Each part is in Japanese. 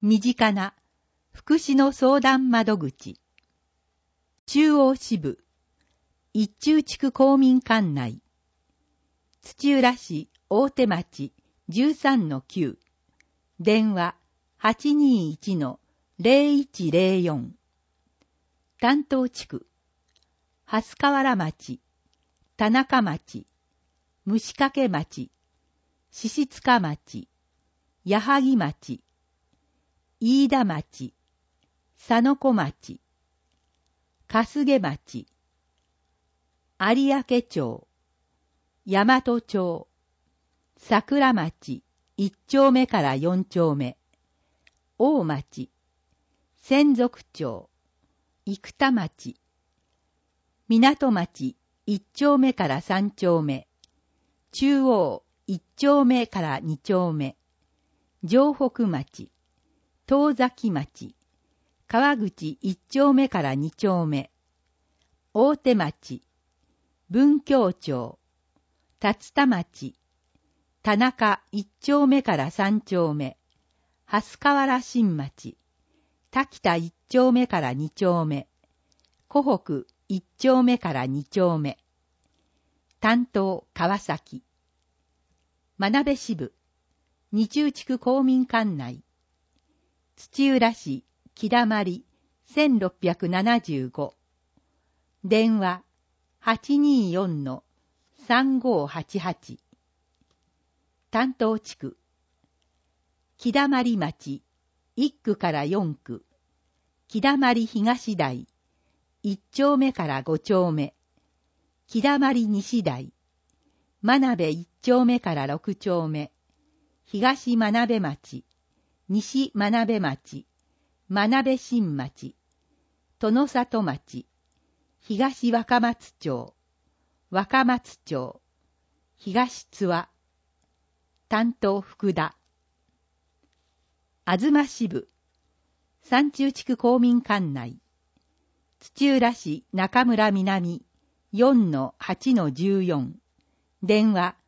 身近な福祉の相談窓口。中央支部一中地区公民館内。土浦市大手町 13-9。電話 821-0104。担当地区蓮河原町、田中町、虫掛町、獅子塚町、矢作町、飯田町、佐野小町、春日町、有明町、大和町、桜町1丁目から4丁目、大町、千束町、生田町、港町1丁目から3丁目、中央1丁目から2丁目、城北町、東崎町、川口1丁目から2丁目、大手町、文京町、竜田町、田中1丁目から3丁目、蓮河原新町、滝田1丁目から2丁目、湖北1丁目から2丁目。担当川崎。真鍋支部二中地区公民館内。土浦市木田まり1675。電話 824-3588。担当地区木田まり町1区から4区、木田まり東台1丁目から5丁目、木田まり西台、真鍋1丁目から6丁目、東真鍋町、西真鍋町、真鍋新町、殿里町、東若松町、若松町、東津和。担当福田。東支部三中地区公民館内。土浦市中村南 4-8-14。電話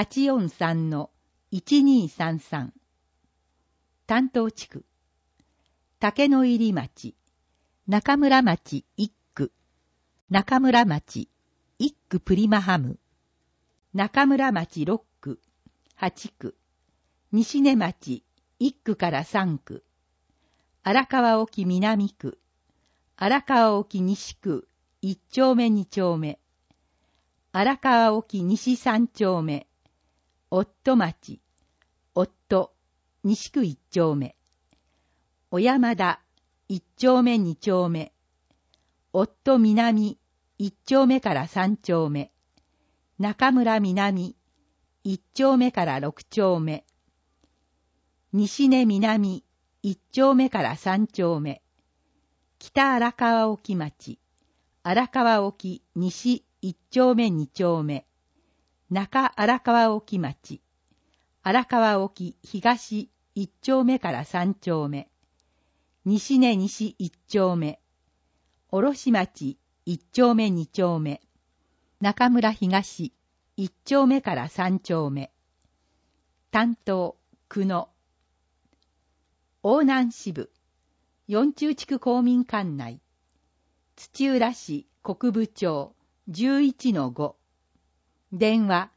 843-1233。担当地区竹野入町、中村町1区、中村町1区プリマハム、中村町6区、8区、西根町1区から3区、荒川沖南区、荒川沖西区1丁目2丁目、荒川沖西3丁目、夫町、夫、西区1丁目、小山田1丁目2丁目、夫南1丁目から3丁目、中村南1丁目から6丁目、西根南1丁目から3丁目、北荒川沖町、荒川沖西1丁目2丁目、中荒川沖町、荒川沖東1丁目から3丁目、西根西1丁目、卸町1丁目2丁目、中村東1丁目から3丁目。担当久野。大南支部四中地区公民館内。土浦市国分町 11-5。電話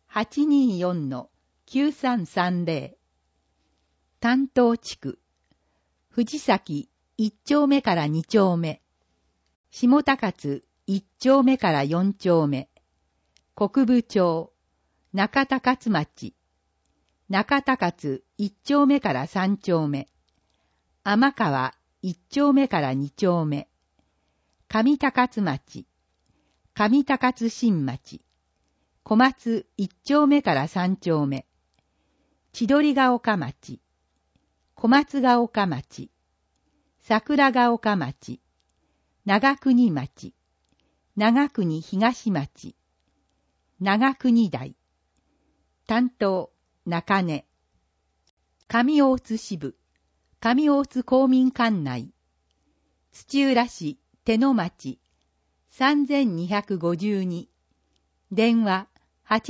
824-9330。担当地区藤崎1丁目から2丁目、下高津1丁目から4丁目、国分町、中高津町、中高津1丁目から3丁目、天川1丁目から2丁目、上高津町、上高津新町、小松1丁目から3丁目、千鳥ヶ丘町、小松ヶ丘町、桜ヶ丘町、長国町、長国東町、長国台。担当中根。上大津支部上大津公民館内。土浦市手野町 3252。電話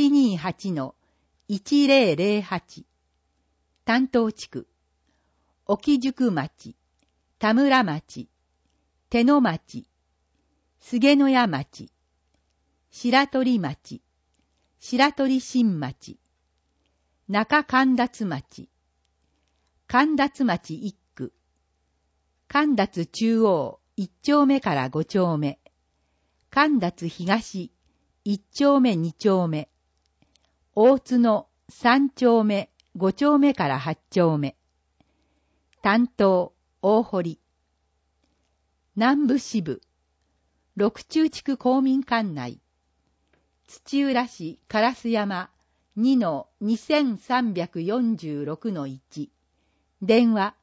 828-1008。担当地区沖宿町、田村町、手野町、菅野屋町、白鳥町、白鳥新町、中神立町、神立町一区、神立中央一丁目から五丁目、神立東一丁目二丁目、大津の三丁目五丁目から八丁目、担当大堀、南部支部、六中地区公民館内、土浦市烏山 2-2346-1、電話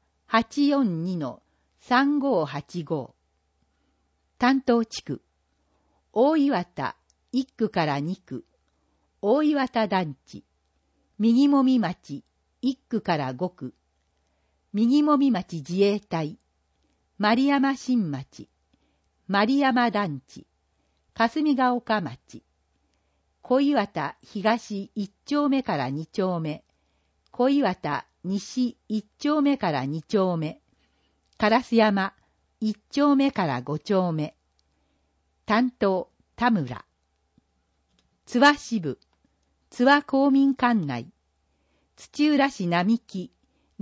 842-3585、担当地区、大岩田1区から2区、大岩田団地、右もみ町1区から5区、右もみ町自衛隊、丸山新町、丸山団地、霞ヶ丘町、小岩田東1丁目から2丁目、小岩田西1丁目から2丁目、烏山1丁目から5丁目、担当田村、津和支部、津和公民館内、土浦市並木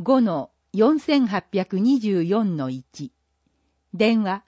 5-4824-1、電話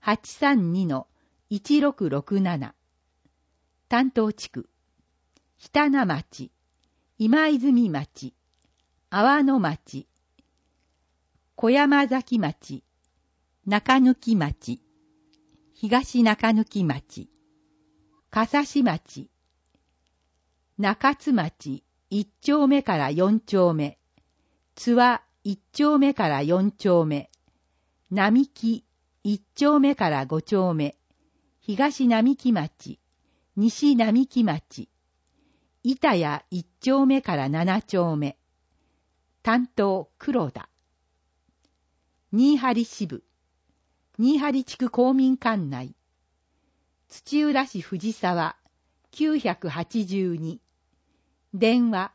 832-1667、担当地区、日棚町、今泉町、阿波野町、小山崎町、中抜町、東中抜町、笠師町、中津町1丁目から4丁目、津和1丁目から4丁目、並木1丁目から5丁目、東並木町、西並木町、板谷1丁目から7丁目、担当黒田、新張支部、新張地区公民館内、土浦市藤沢982、電話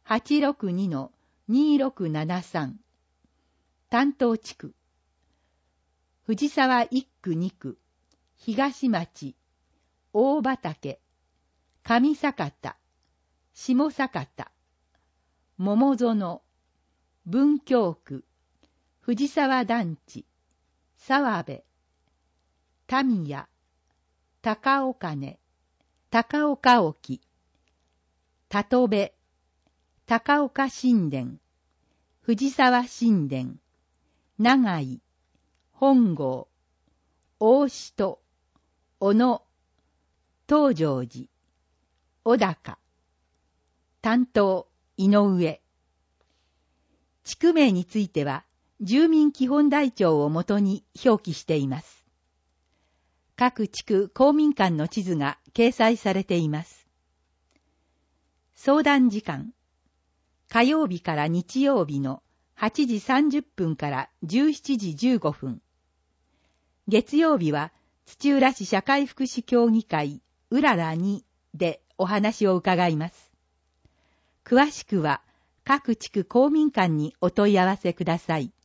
862-2673、担当地区、藤沢1区2区、東町、大畑、上坂田、下坂田、桃園、文京区、藤沢団地、沢部、民谷、高岡根、高岡沖、里部、高岡新田、藤沢新田、長井、本郷、大志戸、小野、東条寺、小高、担当井上。地区名については住民基本台帳をもとに表記しています。各地区公民館の地図が掲載されています。相談時間、火曜日から日曜日の8時30分から17時15分。月曜日は土浦市社会福祉協議会うらら2でお話を伺います。詳しくは各地区公民館にお問い合わせください。